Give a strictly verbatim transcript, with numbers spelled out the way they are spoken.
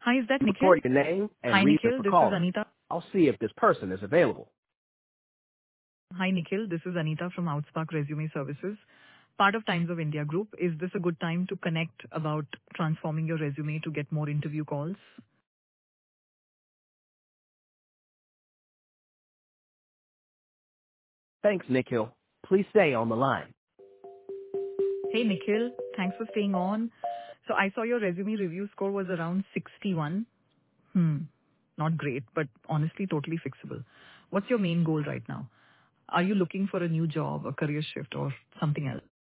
Hi, is that Nikhil? Record your name Hi, and reason Nikhil. for This is calling. Anita. I'll see if this person is available. Hi, Nikhil. This is Anita from Outspark Resume Services, part of Times of India Group. Is this a good time to connect about transforming your resume to get more interview calls? Thanks, Nikhil. Please stay on the line. Hey, Nikhil. Thanks for staying on. So I saw your resume review score was around sixty-one. Hmm. Not great, but honestly, totally fixable. What's your main goal right now? Are you looking for a new job, a career shift, or something else?